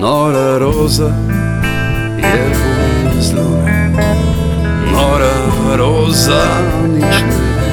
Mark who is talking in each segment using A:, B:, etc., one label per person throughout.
A: Nora roza je brez lune, nora roza nič ne ve,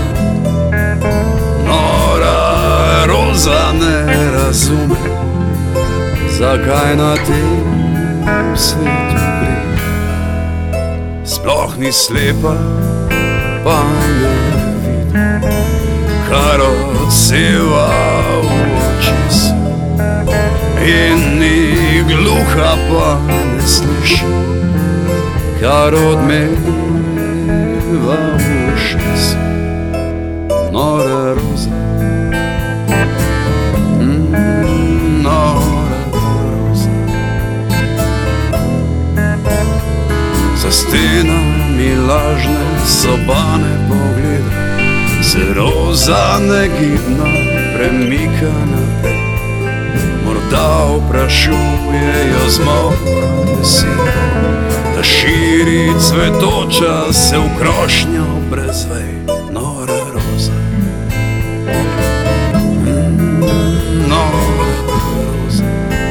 A: nora roza ne razume, zakaj na tem svetu gre. Sploh ni slepa, pa ne vidi, kar odseva v očesu, in ni gluha, pa ne sliši, kar odmeva v ušesu. Nora roza, nora roza, za stenami lažne sobane pogleda, se roza negibno premika naprej. Morda vprašujejo z molkom besede, da širi cvetoča se v krošnjo brez vej. Nora roza, nora roza.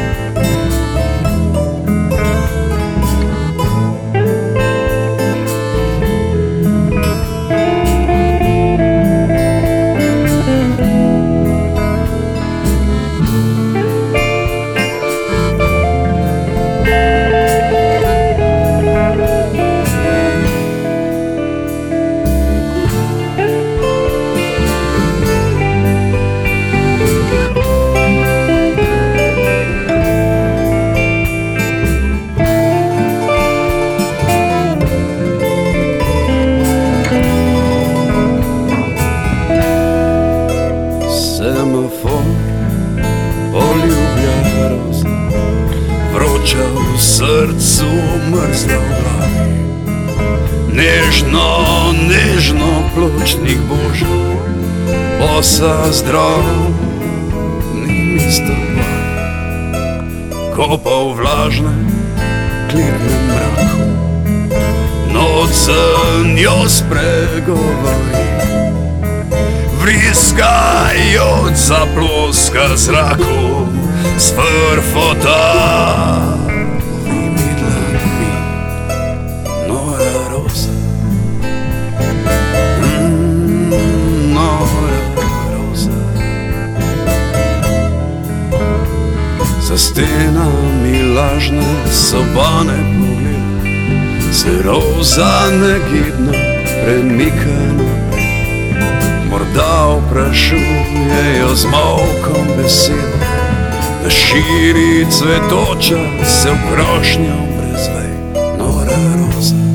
A: Semafor poljublja roza, vroča v srcu, mrzla v glavi. Nežno, nežno pločnik Boža, bosa zdrav, ni isto boj. Kopa v vlažne, klirnem mraku, noč z njo spregovori. Vriskajoč zaploska zraku, svrfota ovimi dlanmi. Nora roza, nora roza. Za stenami lažne sobane pogleda, se roza negibno premika naprej. Morda vprašujejo z molkom besede, da širi cvetoča se v krošnjo brez vej. Nora roza.